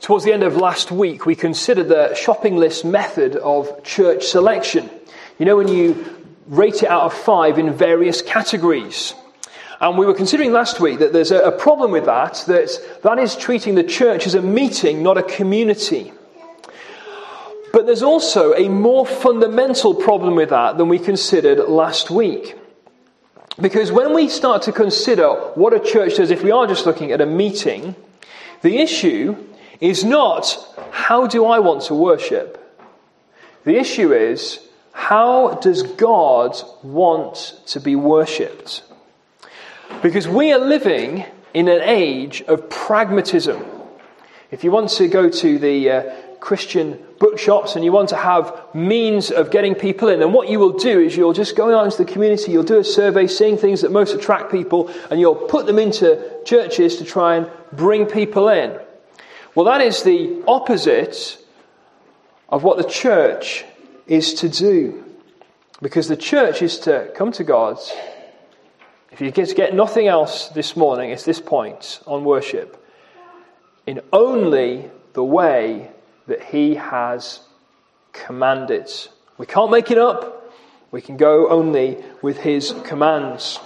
Towards the end of last week, we considered the shopping list method of church selection. You know, when you rate it out of 5 in various categories. And we were considering last week that there's a problem with that is treating the church as a meeting, not a community. But there's also a more fundamental problem with that than we considered last week. Because when we start to consider what a church does, if we are just looking at a meeting, the issue is not, how do I want to worship? The issue is, how does God want to be worshipped? Because we are living in an age of pragmatism. If you want to go to the Christian bookshops and you want to have means of getting people in, and what you will do is you'll just go out into the community, you'll do a survey, seeing things that most attract people, and you'll put them into churches to try and bring people in. Well, that is the opposite of what the church is to do. Because the church is to come to God. If you get nothing else this morning, it's this point on worship. In only the way that He has commanded. We can't make it up. We can go only with His commands.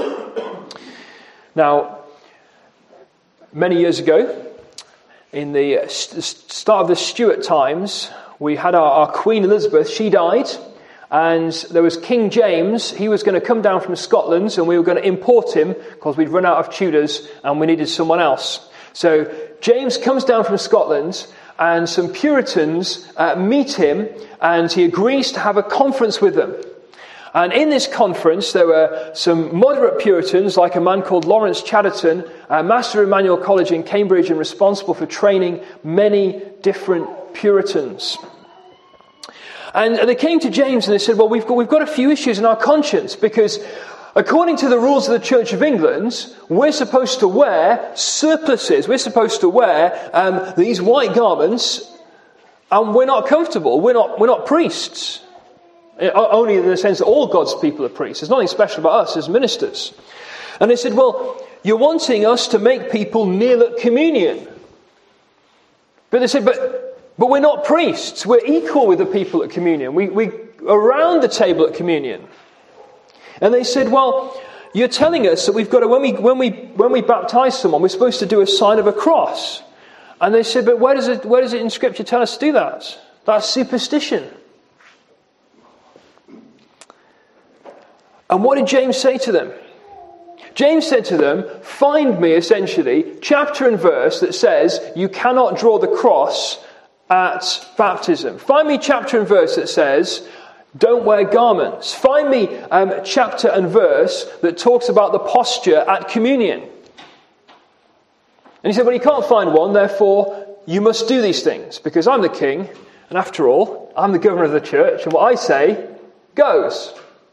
Now, many years ago, in the start of the Stuart times, we had our Queen Elizabeth. She died, and there was King James. He was going to come down from Scotland, and we were going to import him because we'd run out of Tudors and we needed someone else. So James comes down from Scotland, and some Puritans meet him, and he agrees to have a conference with them. And in this conference, there were some moderate Puritans, like a man called Lawrence Chatterton, a master of Emmanuel College in Cambridge and responsible for training many different Puritans. And they came to James and they said, well, we've got a few issues in our conscience, because according to the rules of the Church of England, we're supposed to wear surplices. We're supposed to wear these white garments, and we're not comfortable. We're not priests. Only in the sense that all God's people are priests. There's nothing special about us as ministers. And they said, well, you're wanting us to make people kneel at communion. But they said, but we're not priests. We're equal with the people at communion. We around the table at communion. And they said, well, you're telling us that we've got to, when we baptize someone, we're supposed to do a sign of a cross. And they said, but where does it in Scripture tell us to do that? That's superstition. And what did James say to them? James said to them, find me, essentially, chapter and verse that says you cannot draw the cross at baptism. Find me chapter and verse that says don't wear garments. Find me chapter and verse that talks about the posture at communion. And he said, well, you can't find one, therefore you must do these things, because I'm the king, and after all, I'm the governor of the church, and what I say goes.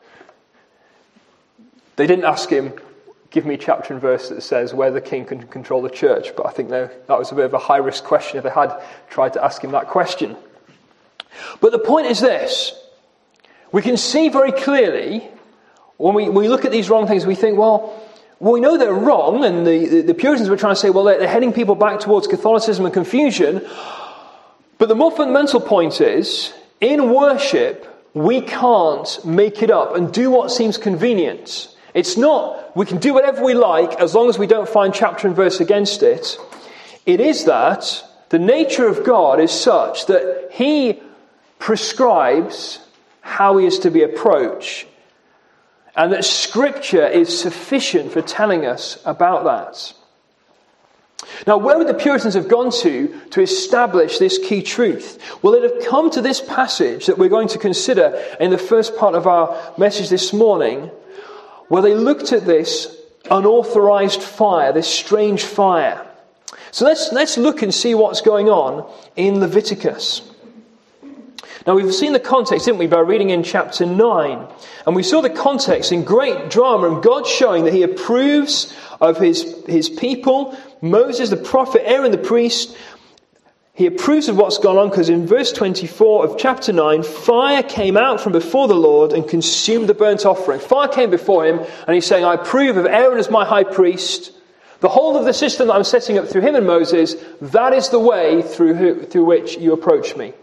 They didn't ask him, give me chapter and verse that says where the king can control the church. But I think that was a bit of a high-risk question if they had tried to ask him that question. But the point is this. We can see very clearly, when we look at these wrong things, we think, well, we know they're wrong. And the Puritans were trying to say, well, they're heading people back towards Catholicism and confusion. But the more fundamental point is, in worship, we can't make it up and do what seems convenient. It's not, we can do whatever we like as long as we don't find chapter and verse against it. It is that the nature of God is such that He prescribes how He is to be approached, and that Scripture is sufficient for telling us about that. Now, where would the Puritans have gone to establish this key truth? Well, they'd have come to this passage that we're going to consider in the first part of our message this morning, where they looked at this unauthorized fire, this strange fire. So let's look and see what's going on in Leviticus. Now, we've seen the context, didn't we, by reading in chapter 9. And we saw the context in great drama and God showing that He approves of his people, Moses, the prophet, Aaron, the priest. He approves of what's gone on because in verse 24 of chapter 9, fire came out from before the Lord and consumed the burnt offering. Fire came before Him and He's saying, I approve of Aaron as my high priest. The whole of the system that I'm setting up through him and Moses, that is the way through which you approach me.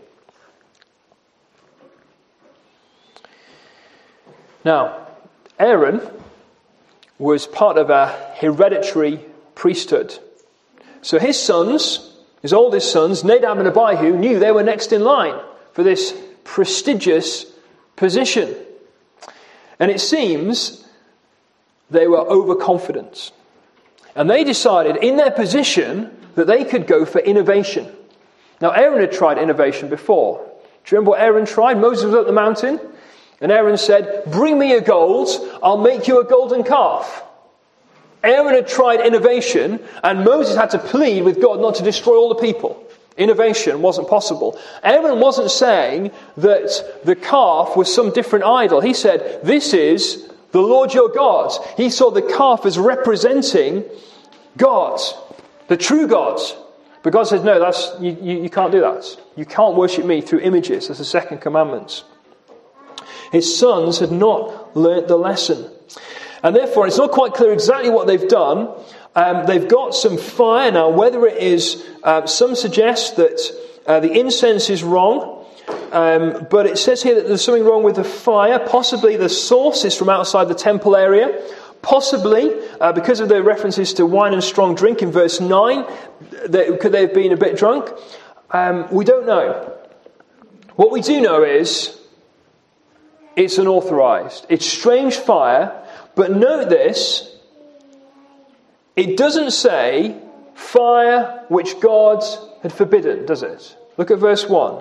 Now, Aaron was part of a hereditary priesthood. So his sons, his oldest sons, Nadab and Abihu, knew they were next in line for this prestigious position. And it seems they were overconfident. And they decided in their position that they could go for innovation. Now, Aaron had tried innovation before. Do you remember what Aaron tried? Moses was up the mountain, and Aaron said, "Bring me your gold, I'll make you a golden calf." Aaron had tried innovation, and Moses had to plead with God not to destroy all the people. Innovation wasn't possible. Aaron wasn't saying that the calf was some different idol. He said, "This is the Lord your God." He saw the calf as representing God, the true God. But God said, "No, you can't do that. You can't worship me through images." That's the second commandment. His sons had not learnt the lesson. And therefore, it's not quite clear exactly what they've done. They've got some fire. Now, whether it is, some suggest that the incense is wrong. But it says here that there's something wrong with the fire. Possibly the source is from outside the temple area. Possibly, because of the references to wine and strong drink in verse 9, could they have been a bit drunk? We don't know. What we do know is it's unauthorized. It's strange fire. But note this, it doesn't say fire which God had forbidden, does it? Look at verse 1.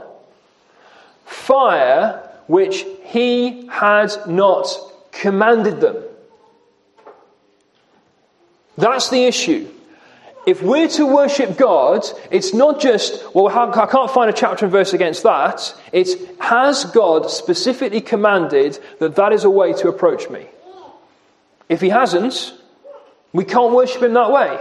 Fire which he had not commanded them. That's the issue. If we're to worship God, it's not just, well, I can't find a chapter and verse against that. It's, has God specifically commanded that is a way to approach me? If he hasn't, we can't worship him that way.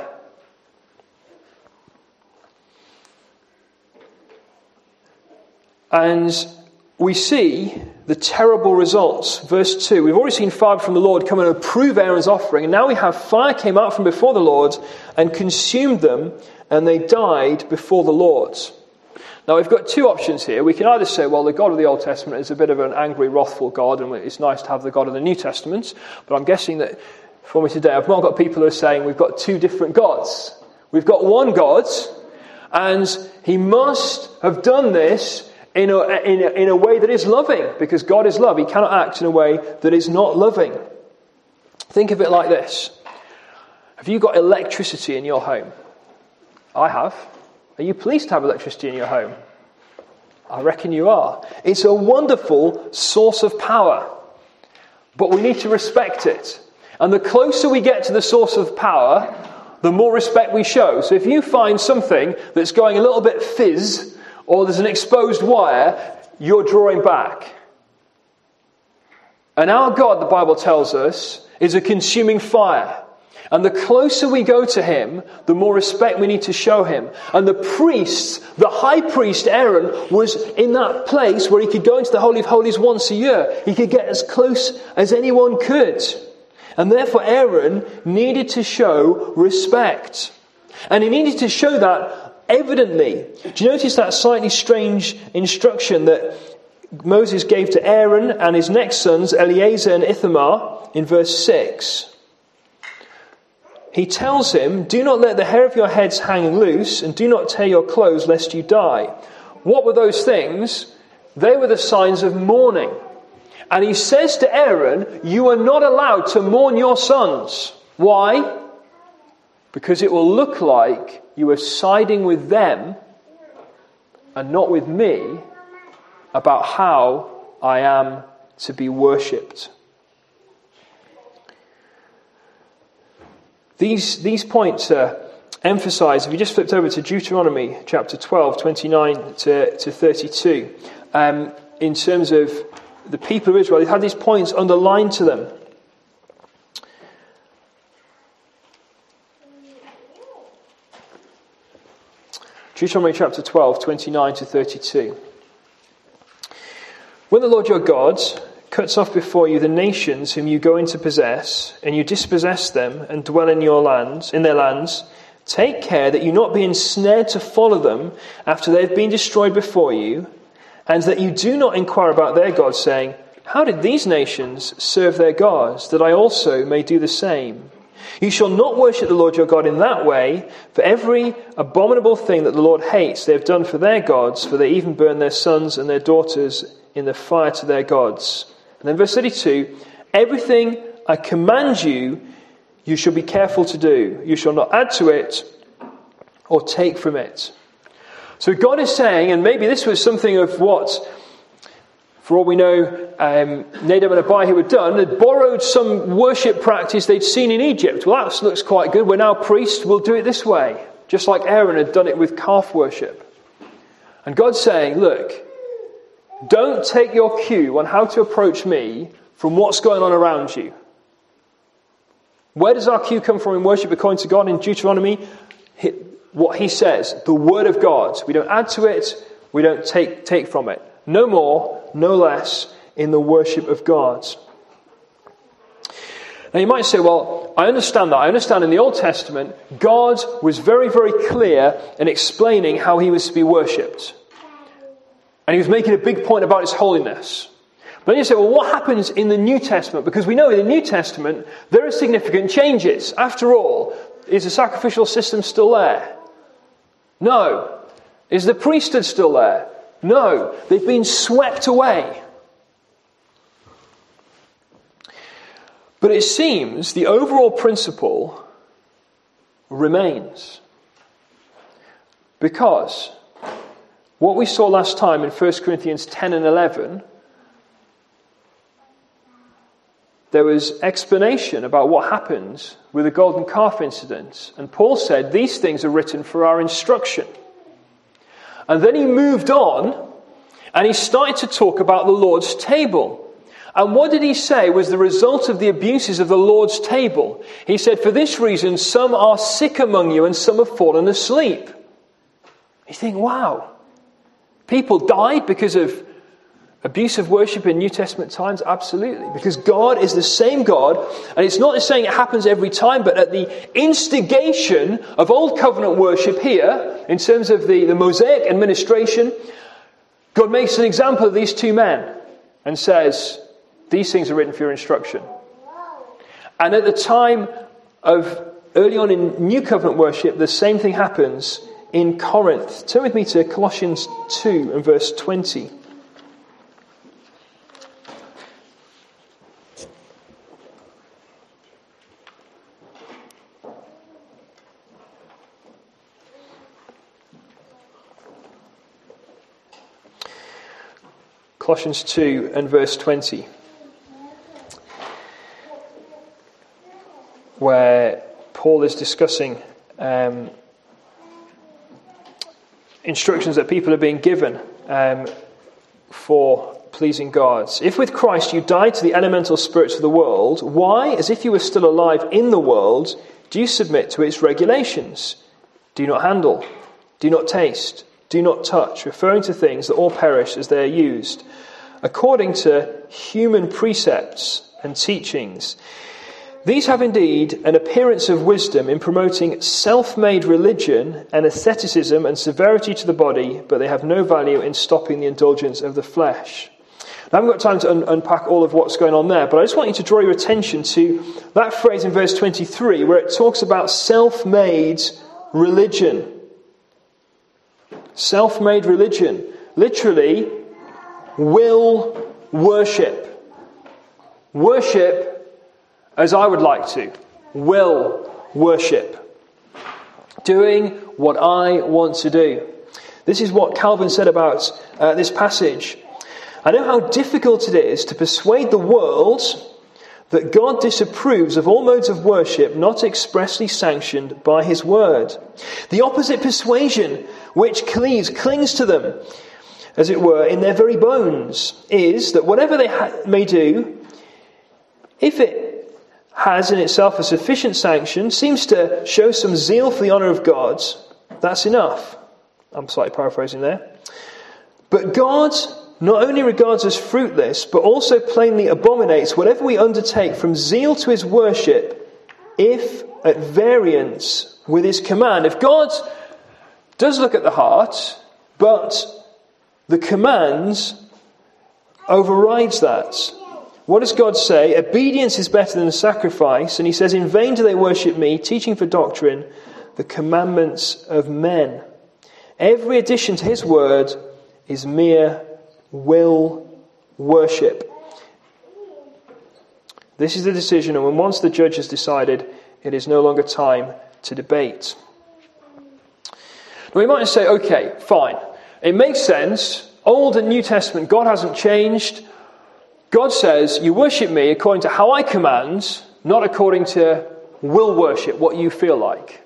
And we see the terrible results. Verse 2, we've already seen fire from the Lord come and approve Aaron's offering. And now we have fire came out from before the Lord and consumed them, and they died before the Lord. Now we've got two options here. We can either say, well, the God of the Old Testament is a bit of an angry, wrathful God, and it's nice to have the God of the New Testament. But I'm guessing that for me today, I've not got people who are saying we've got two different gods. We've got one God, and he must have done this in a way that is loving, because God is love. He cannot act in a way that is not loving. Think of it like this. Have you got electricity in your home? I have. Are you pleased to have electricity in your home? I reckon you are. It's a wonderful source of power, but we need to respect it. And the closer we get to the source of power, the more respect we show. So if you find something that's going a little bit fizz, or there's an exposed wire, you're drawing back. And our God, the Bible tells us, is a consuming fire. And the closer we go to him, the more respect we need to show him. And the priests, the high priest Aaron, was in that place where he could go into the Holy of Holies once a year. He could get as close as anyone could. And therefore Aaron needed to show respect. And he needed to show that evidently. Do you notice that slightly strange instruction that Moses gave to Aaron and his next sons, Eleazar and Ithamar, in verse 6? He tells him, "Do not let the hair of your heads hang loose, and do not tear your clothes lest you die." What were those things? They were the signs of mourning. And he says to Aaron, you are not allowed to mourn your sons. Why? Because it will look like you are siding with them and not with me about how I am to be worshipped. These points are emphasised. If you just flipped over to Deuteronomy chapter 12, 29 to 32, in terms of the people of Israel, they had these points underlined to them. Deuteronomy chapter 12, 29 to 32. When the Lord your God cuts off before you the nations whom you go in to possess, and you dispossess them and dwell in their lands, take care that you not be ensnared to follow them after they have been destroyed before you, and that you do not inquire about their gods, saying, how did these nations serve their gods, that I also may do the same? You shall not worship the Lord your God in that way, for every abominable thing that the Lord hates they have done for their gods, for they even burn their sons and their daughters in the fire to their gods. And then verse 32, everything I command you, you shall be careful to do. You shall not add to it or take from it. So God is saying, and maybe this was something of what, for all we know, Nadab and Abihu had done, had borrowed some worship practice they'd seen in Egypt. Well, that looks quite good. We're now priests. We'll do it this way. Just like Aaron had done it with calf worship. And God's saying, look, don't take your cue on how to approach me from what's going on around you. Where does our cue come from in worship according to God in Deuteronomy? What he says, the word of God. We don't add to it. We don't take from it. No more, no less in the worship of God. Now you might say, well, I understand that. I understand in the Old Testament, God was very, very clear in explaining how he was to be worshipped. And he was making a big point about his holiness. But then you say, well, what happens in the New Testament? Because we know in the New Testament, there are significant changes. After all, is the sacrificial system still there? No. Is the priesthood still there? No. They've been swept away. But it seems the overall principle remains. Because what we saw last time in 1 Corinthians 10 and 11, there was explanation about what happens with the golden calf incident. And Paul said, these things are written for our instruction. And then he moved on and he started to talk about the Lord's table. And what did he say was the result of the abuses of the Lord's table? He said, for this reason, some are sick among you and some have fallen asleep. You think, wow, people died because of abusive worship in New Testament times? Absolutely. Because God is the same God. And it's not saying it happens every time, but at the instigation of Old Covenant worship here, in terms of the Mosaic administration, God makes an example of these two men and says, these things are written for your instruction. And at the time of early on in New Covenant worship, the same thing happens in Corinth. Turn with me to Colossians 2 and verse 20. Colossians 2 and verse 20, where Paul is discussing instructions that people are being given for pleasing God. If with Christ you died to the elemental spirits of the world, why, as if you were still alive in the world, do you submit to its regulations? Do not handle, do not taste, do not touch, referring to things that all perish as they are used, according to human precepts and teachings. These have indeed an appearance of wisdom in promoting self-made religion and asceticism and severity to the body, but they have no value in stopping the indulgence of the flesh. Now, I haven't got time to unpack all of what's going on there, but I just want you to draw your attention to that phrase in verse 23, where it talks about self-made religion. Self-made religion. Literally, will worship. Worship as I would like to. Will worship. Doing what I want to do. This is what Calvin said about this passage. I know how difficult it is to persuade the world that God disapproves of all modes of worship not expressly sanctioned by his word. The opposite persuasion, which clings to them, as it were, in their very bones, is that whatever they may do, if it has in itself a sufficient sanction, seems to show some zeal for the honour of God, that's enough. I'm slightly paraphrasing there. But God not only regards as fruitless, but also plainly abominates whatever we undertake from zeal to his worship, if at variance with his command. If God does look at the heart, but the commands overrides that. What does God say? Obedience is better than sacrifice. And he says, in vain do they worship me, teaching for doctrine the commandments of men. Every addition to his word is mere will worship. This is the decision, and when once the judge has decided, it is no longer time to debate. Now we might say, okay, fine. It makes sense. Old and New Testament, God hasn't changed. God says, you worship me according to how I command, not according to will worship, what you feel like.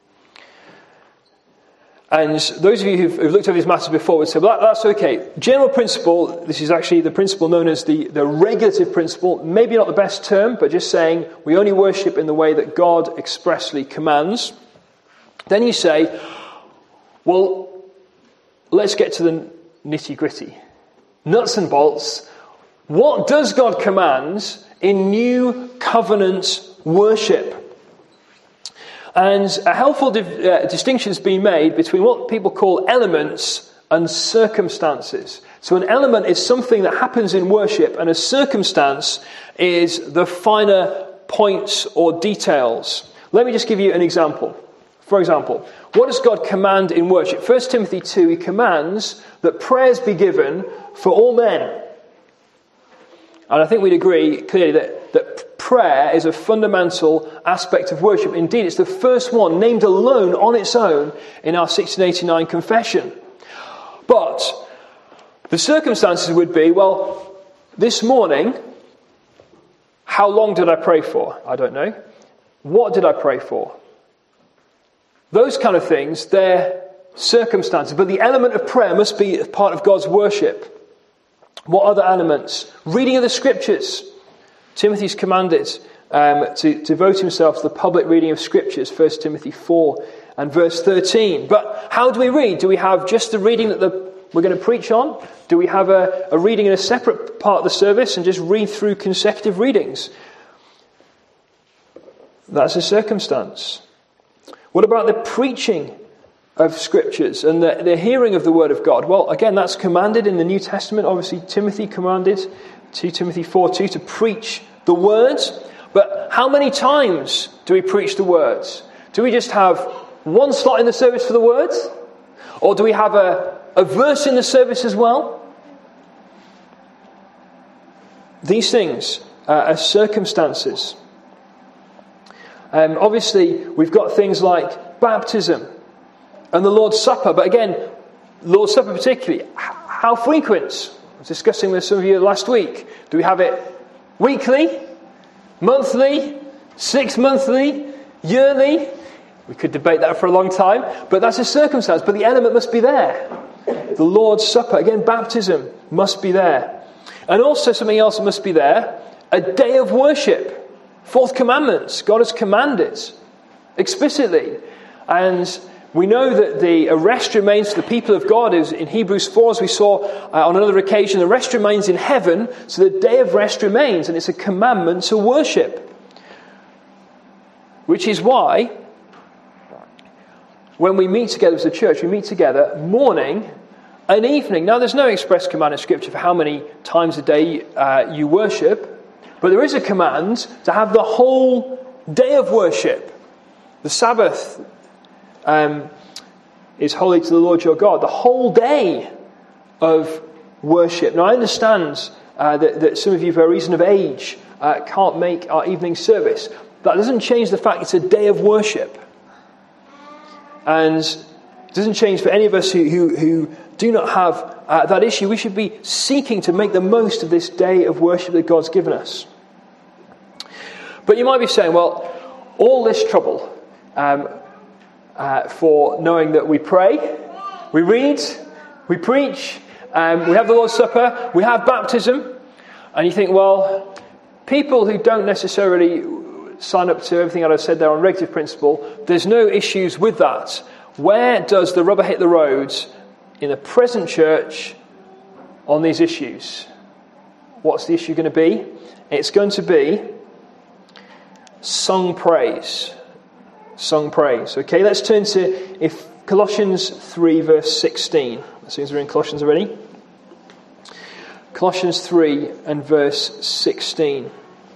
And those of you who've looked over these matters before would say, well, that's okay. General principle, this is actually the principle known as the regulative principle. Maybe not the best term, but just saying we only worship in the way that God expressly commands. Then you say, well, let's get to the nitty-gritty. Nuts and bolts. What does God command in new covenant worship? And a helpful distinction has been made between what people call elements and circumstances. So an element is something that happens in worship, and a circumstance is the finer points or details. Let me just give you an example. For example, what does God command in worship? 1 Timothy 2, he commands that prayers be given for all men. And I think we'd agree clearly that prayer is a fundamental aspect of worship. Indeed, it's the first one named alone on its own in our 1689 confession. But the circumstances would be, well, this morning, how long did I pray for? I don't know. What did I pray for? Those kind of things, they're circumstances. But the element of prayer must be a part of God's worship. What other elements? Reading of the Scriptures. Timothy's commanded to devote himself to the public reading of Scriptures, 1 Timothy 4 and verse 13. But how do we read? Do we have just the reading that we're going to preach on? Do we have a reading in a separate part of the service and just read through consecutive readings? That's a circumstance. What about the preaching of Scriptures and the hearing of the Word of God? Well, again, that's commanded in the New Testament. Obviously, Timothy commanded, 2 Timothy 4:2, to preach the words. But how many times do we preach the words? Do we just have one slot in the service for the words? Or do we have a verse in the service as well? These things are circumstances. Obviously, we've got things like baptism and the Lord's Supper. But again, Lord's Supper particularly, how frequent? I was discussing with some of you last week. Do we have it weekly, monthly, 6 monthly, yearly? We could debate that for a long time, but that's a circumstance. But the element must be there. The Lord's Supper, again, baptism must be there. And also something else must be there, a day of worship. Fourth commandments, God has commanded explicitly. And we know that the rest remains for the people of God. Is in Hebrews 4, as we saw on another occasion, the rest remains in heaven, so the day of rest remains, and it's a commandment to worship. Which is why, when we meet together as a church, we meet together morning and evening. Now, there's no express command in Scripture for how many times a day you worship, but there is a command to have the whole day of worship. The Sabbath is holy to the Lord your God. The whole day of worship. Now, I understand that some of you, for a reason of age, can't make our evening service. That doesn't change the fact it's a day of worship. And it doesn't change for any of us who do not have that issue. We should be seeking to make the most of this day of worship that God's given us. But you might be saying, well, all this trouble for knowing that we pray, we read, we preach, we have the Lord's Supper, we have baptism, and you think, well, people who don't necessarily sign up to everything that I've said there on regulative principle, there's no issues with that. Where does the rubber hit the road in the present church on these issues. What's the issue going to be? It's going to be sung praise. Sung praise. Okay, let's turn to Colossians 3 verse 16. As soon as we're in Colossians already. Colossians 3 and verse 16.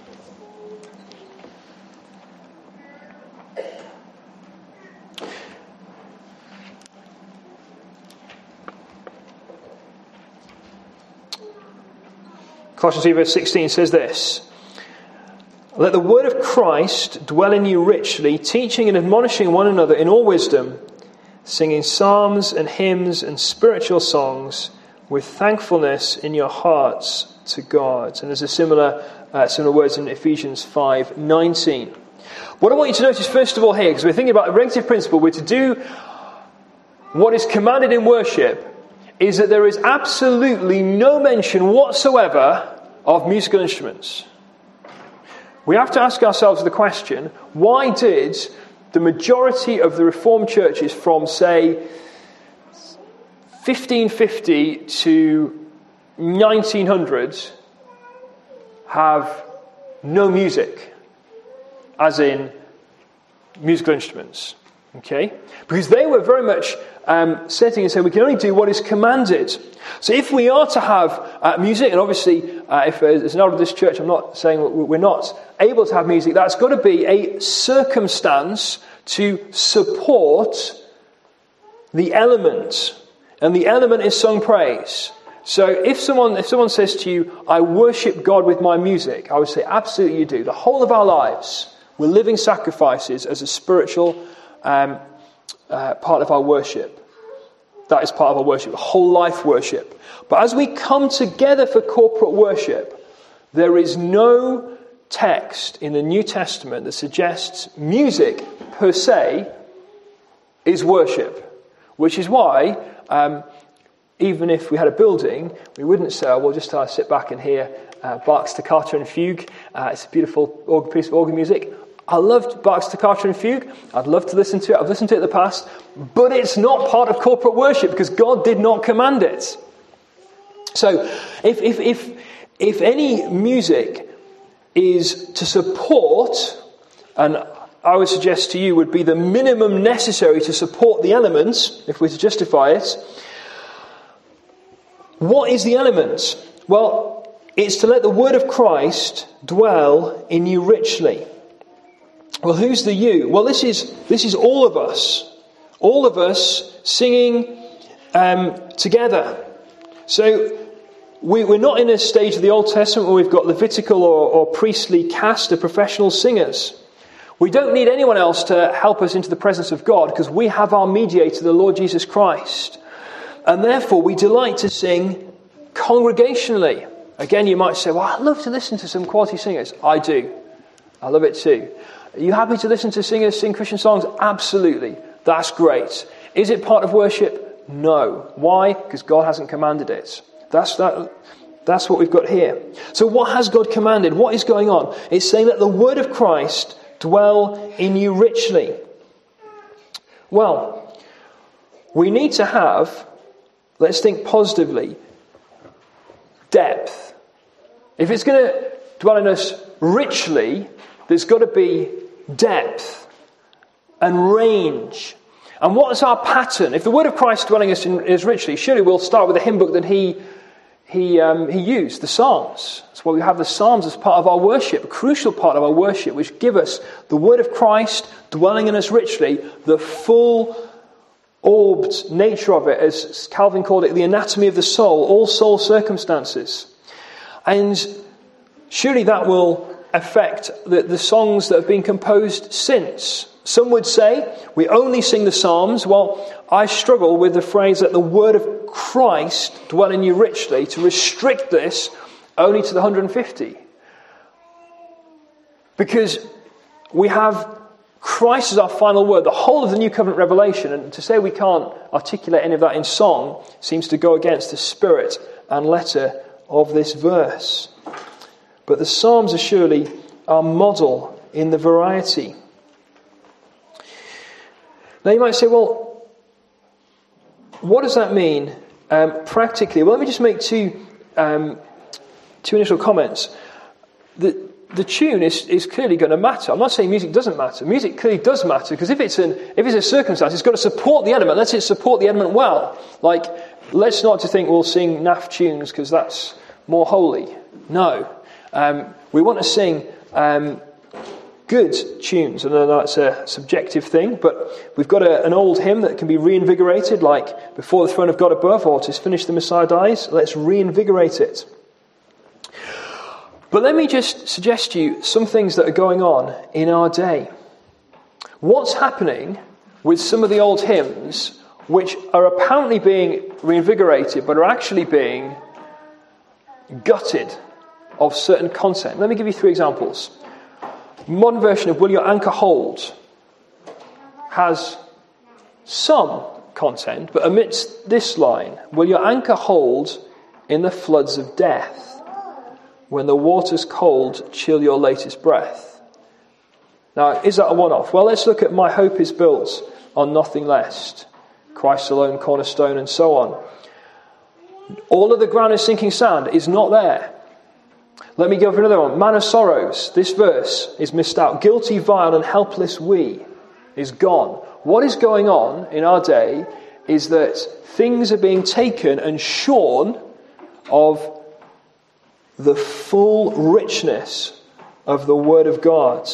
Colossians 3 verse 16 says this: "Let the word of Christ dwell in you richly, teaching and admonishing one another in all wisdom, singing psalms and hymns and spiritual songs with thankfulness in your hearts to God." And there's a similar words in Ephesians 5:19. What I want you to notice first of all here, because we're thinking about a relative principle, we're to do what is commanded in worship, is that there is absolutely no mention whatsoever of musical instruments. We have to ask ourselves the question, why did the majority of the Reformed churches from, say, 1550 to 1900 have no music, as in musical instruments? Okay? Because they were very much setting and saying we can only do what is commanded. So if we are to have music, and obviously if as an elder of this church I'm not saying we're not able to have music, that's got to be a circumstance to support the element. And the element is sung praise. So if someone says to you, "I worship God with my music," I would say absolutely you do. The whole of our lives, we're living sacrifices as a spiritual part of our worship. That is part of our worship, whole life worship. But as we come together for corporate worship, there is no text in the New Testament that suggests music per se is worship. Which is why, even if we had a building, we wouldn't say, "We'll just sit back and hear Bach's Toccata and Fugue. It's a beautiful piece of organ music." I loved Bach's Toccata and Fugue. I'd love to listen to it. I've listened to it in the past. But it's not part of corporate worship because God did not command it. So if any music is to support, and I would suggest to you would be the minimum necessary to support the elements, if we're to justify it, what is the element? Well, it's to let the word of Christ dwell in you richly. Well, who's the you? Well, this is all of us singing together. So we're not in a stage of the Old Testament where we've got Levitical or priestly caste of professional singers. We don't need anyone else to help us into the presence of God because we have our mediator, the Lord Jesus Christ. And therefore we delight to sing congregationally. Again, you might say, "Well, I'd love to listen to some quality singers." I do. I love it too. Are you happy to listen to singers sing Christian songs? Absolutely. That's great. Is it part of worship? No. Why? Because God hasn't commanded it. That's what we've got here. So what has God commanded? What is going on? It's saying that the word of Christ dwell in you richly. Well, we need to have, let's think positively, depth. If it's going to dwell in us richly, there's got to be depth and range. And what's our pattern? If the word of Christ dwelling in us richly, surely we'll start with the hymn book that he used, the Psalms. That's why we have the Psalms as part of our worship, a crucial part of our worship, which give us the word of Christ dwelling in us richly, the full orbed nature of it, as Calvin called it, the anatomy of the soul, all soul circumstances. And surely that will affect the songs that have been composed since. Some would say we only sing the Psalms. Well, I struggle with the phrase that the word of Christ dwell in you richly, to restrict this only to the 150. Because we have Christ as our final word, the whole of the New Covenant revelation, and to say we can't articulate any of that in song seems to go against the spirit and letter of this verse. But the Psalms are surely our model in the variety. Now you might say, well, what does that mean practically, well, let me just make two initial comments. The tune is clearly going to matter. I'm not saying music doesn't matter. Music clearly does matter, because if it's a circumstance, it's got to support the element. Let's support the element well. Like, let's not to think we'll sing naff tunes because that's more holy. No. We want to sing good tunes. And I know that's a subjective thing, but we've got an old hymn that can be reinvigorated, like Before the Throne of God Above, or "'Tis Finished, the Messiah Dies." Let's reinvigorate it. But let me just suggest to you some things that are going on in our day. What's happening with some of the old hymns which are apparently being reinvigorated but are actually being gutted of certain content? Let me give you 3 examples. Modern version of "Will Your Anchor Hold" has some content, but omits this line: "Will your anchor hold in the floods of death? When the water's cold, chill your latest breath." Now, is that a one-off? Well, let's look at "My hope is built on nothing less, Christ alone, cornerstone," and so on. "All of the ground is sinking sand" is not there. Let me go for another one. "Man of sorrows," this verse is missed out. "Guilty, vile, and helpless we" is gone. What is going on in our day is that things are being taken and shorn of the full richness of the Word of God.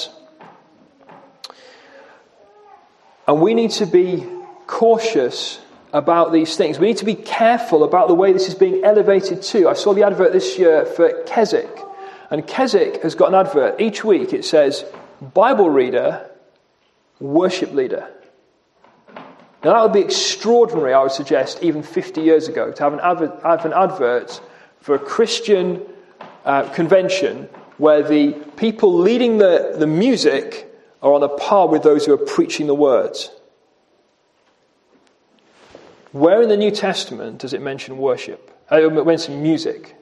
And we need to be cautious about these things. We need to be careful about the way this is being elevated too. I saw the advert this year for Keswick. And Keswick has got an advert. Each week it says, "Bible reader, worship leader." Now that would be extraordinary, I would suggest, even 50 years ago, to have an advert for a Christian convention where the people leading the music are on a par with those who are preaching the words. Where in the New Testament does it mention worship? It mentions music.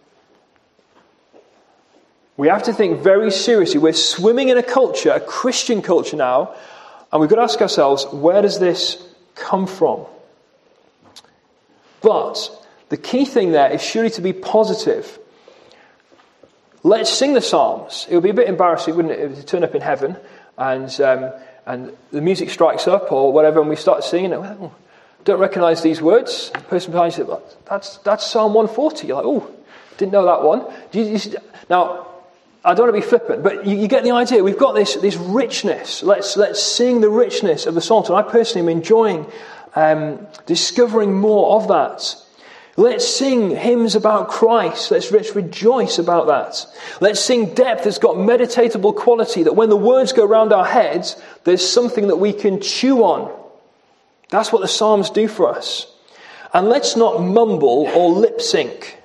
We have to think very seriously. We're swimming in a culture, a Christian culture now, and we've got to ask ourselves, where does this come from? But the key thing there is surely to be positive. Let's sing the Psalms. It would be a bit embarrassing, wouldn't it, if you turn up in heaven and the music strikes up or whatever, and we start singing it. Well, don't recognise these words. The person behind you says, that's Psalm 140. You're like, oh, didn't know that one. Now, I don't want to be flippant, but you get the idea. We've got this richness. Let's sing the richness of the Psalms. And I personally am enjoying discovering more of that. Let's sing hymns about Christ. Let's rejoice about that. Let's sing depth that's got meditatable quality, that when the words go around our heads, there's something that we can chew on. That's what the Psalms do for us. And let's not mumble or lip sync.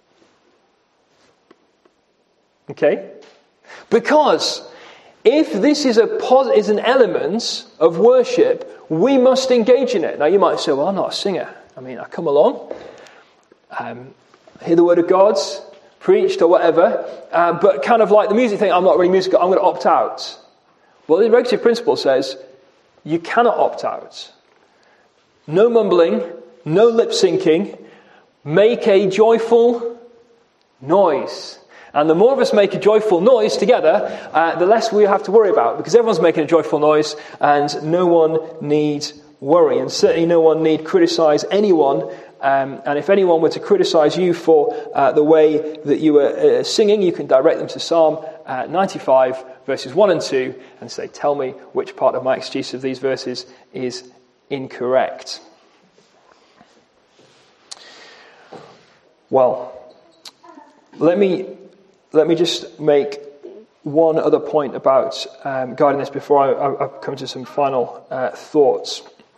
Okay? Because if this is an element of worship, we must engage in it. Now you might say, well, I'm not a singer. I mean, I come along, hear the word of God, preached or whatever, but kind of like the music thing, I'm not really musical, I'm going to opt out. Well, the regulative principle says you cannot opt out. No mumbling, no lip syncing, make a joyful noise. And the more of us make a joyful noise together, the less we have to worry about, because everyone's making a joyful noise and no one needs worry, and certainly no one need criticize anyone. And if anyone were to criticize you for the way that you were singing, you can direct them to Psalm 95, verses 1 and 2, and say, tell me which part of my exegesis of these verses is incorrect. Well, let me just make one other point about guiding this before I come to some final thoughts.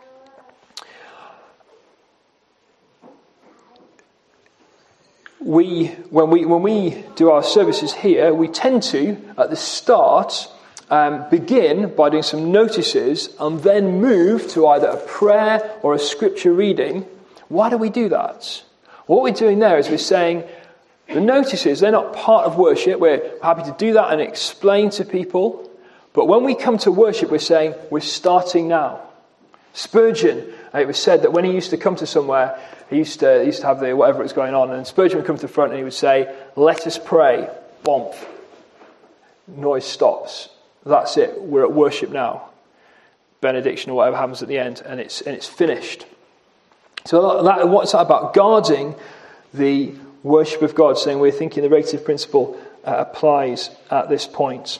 When we do our services here, we tend to, at the start, begin by doing some notices and then move to either a prayer or a scripture reading. Why do we do that? What we're doing there is we're saying, the notices, they're not part of worship. We're happy to do that and explain to people. But when we come to worship, we're saying, we're starting now. Spurgeon And it was said that when he used to come to somewhere, he used to have the whatever was going on, and Spurgeon would come to the front and he would say, "Let us pray." Bomp. Noise stops. That's it. We're at worship now. Benediction or whatever happens at the end, and it's finished. So what's that about? Guarding the worship of God, saying we're thinking the regulative principle applies at this point.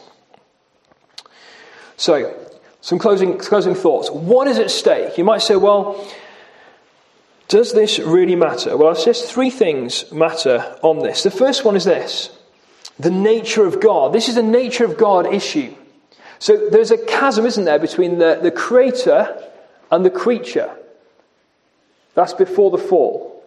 So, some closing thoughts. What is at stake? You might say, well, does this really matter? Well, I'll suggest three things matter on this. The first one is this: the nature of God. This is a nature of God issue. So there's a chasm, isn't there, between the creator and the creature. That's before the fall.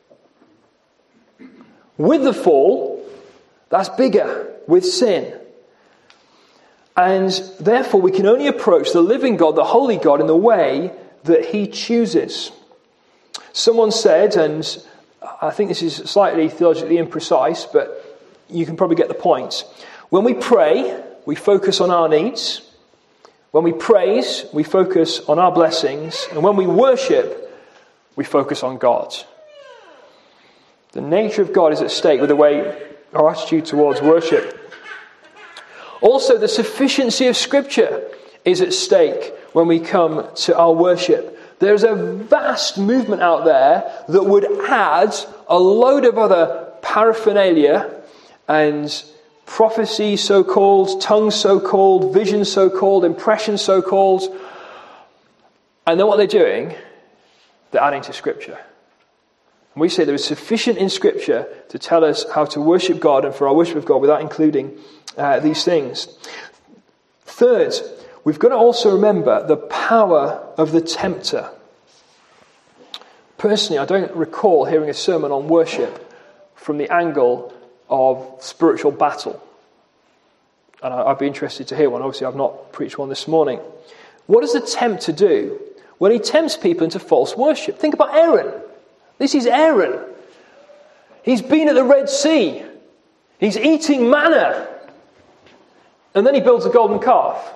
With the fall, that's bigger, with sin. And therefore we can only approach the living God, the holy God, in the way that he chooses. Someone said, and I think this is slightly theologically imprecise, but you can probably get the point. When we pray, we focus on our needs. When we praise, we focus on our blessings. And when we worship, we focus on God. The nature of God is at stake with the way our attitude towards worship. Also, the sufficiency of Scripture is at stake when we come to our worship. There's a vast movement out there that would add a load of other paraphernalia and prophecy so-called, tongues so-called, vision so-called, impression so-called. And then what they're doing, they're adding to Scripture. And we say there is sufficient in Scripture to tell us how to worship God and for our worship of God without including these things. Third, we've got to also remember the power of the tempter. Personally, I don't recall hearing a sermon on worship from the angle of spiritual battle. And I'd be interested to hear one. Obviously, I've not preached one this morning. What does the tempter do? Well, he tempts people into false worship. Think about Aaron. This is Aaron. He's been at the Red Sea. He's eating manna. And then he builds a golden calf.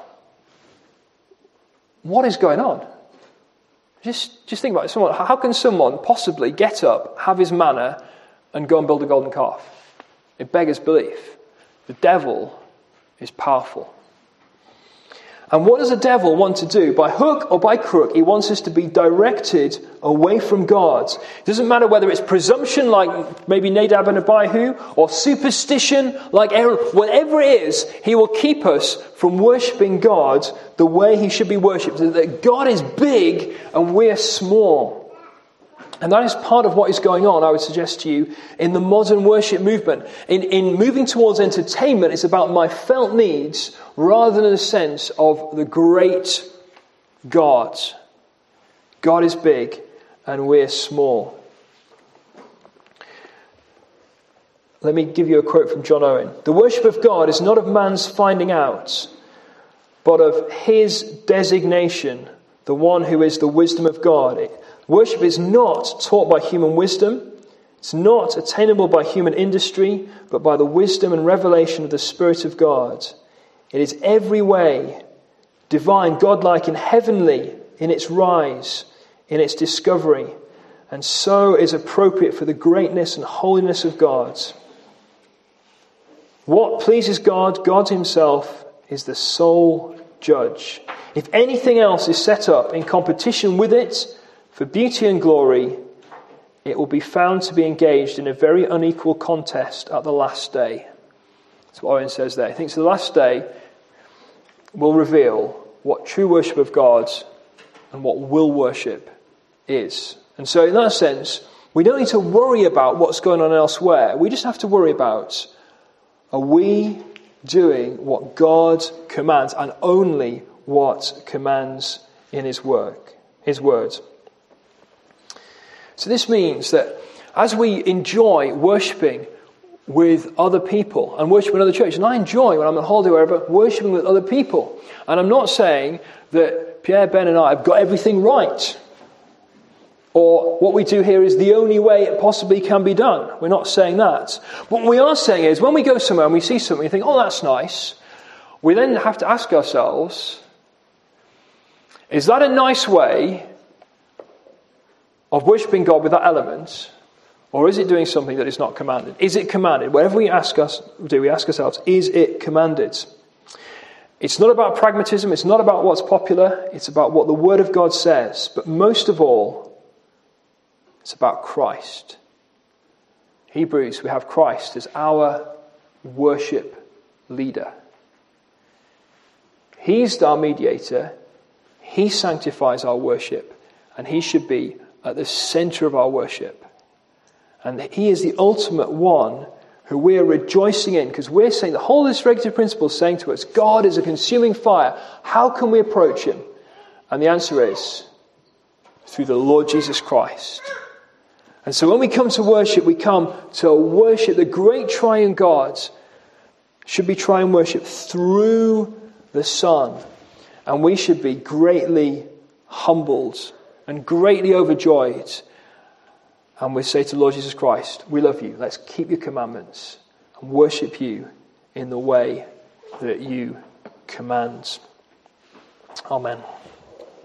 What is going on? Just think about it. How can someone possibly get up, have his manna, and go and build a golden calf? It beggars belief. The devil is powerful. And what does the devil want to do? By hook or by crook, he wants us to be directed away from God. It doesn't matter whether it's presumption like maybe Nadab and Abihu, or superstition like Aaron. Whatever it is, he will keep us from worshipping God the way he should be worshipped. That God is big and we're small. And that is part of what is going on, I would suggest to you, in the modern worship movement. In moving towards entertainment, it's about my felt needs rather than a sense of the great God. God is big and we're small. Let me give you a quote from John Owen. The worship of God is not of man's finding out, but of his designation, the one who is the wisdom of God. Worship is not taught by human wisdom. It's not attainable by human industry, but by the wisdom and revelation of the Spirit of God. It is every way divine, godlike, and heavenly in its rise, in its discovery, and so is appropriate for the greatness and holiness of God. What pleases God, God himself is the sole judge. If anything else is set up in competition with it, for beauty and glory, it will be found to be engaged in a very unequal contest at the last day. That's what Owen says there. He thinks the last day will reveal what true worship of God and what will worship is. And so in that sense, we don't need to worry about what's going on elsewhere. We just have to worry about, are we doing what God commands and only what commands in his work, his words. So this means that as we enjoy worshipping with other people and worshipping in other churches, and I enjoy when I'm on holiday or wherever, worshipping with other people. And I'm not saying that Pierre, Ben and I have got everything right, or what we do here is the only way it possibly can be done. We're not saying that. What we are saying is when we go somewhere and we see something, we think, oh, that's nice. We then have to ask ourselves, is that a nice way of worshipping God with that element, or is it doing something that is not commanded? Is it commanded? Whatever we ask ourselves, is it commanded? It's not about pragmatism, it's not about what's popular, it's about what the Word of God says. But most of all, it's about Christ. Hebrews, we have Christ as our worship leader. He's our mediator, he sanctifies our worship, and he should be at the center of our worship. And he is the ultimate one who we are rejoicing in, because we're saying, the whole of this regulative principle is saying to us, God is a consuming fire. How can we approach him? And the answer is, through the Lord Jesus Christ. And so when we come to worship, we come to worship the great triune God. Should be triune worship through the Son. And we should be greatly humbled and greatly overjoyed. And we say to Lord Jesus Christ, we love you. Let's keep your commandments and worship you in the way that you command. Amen.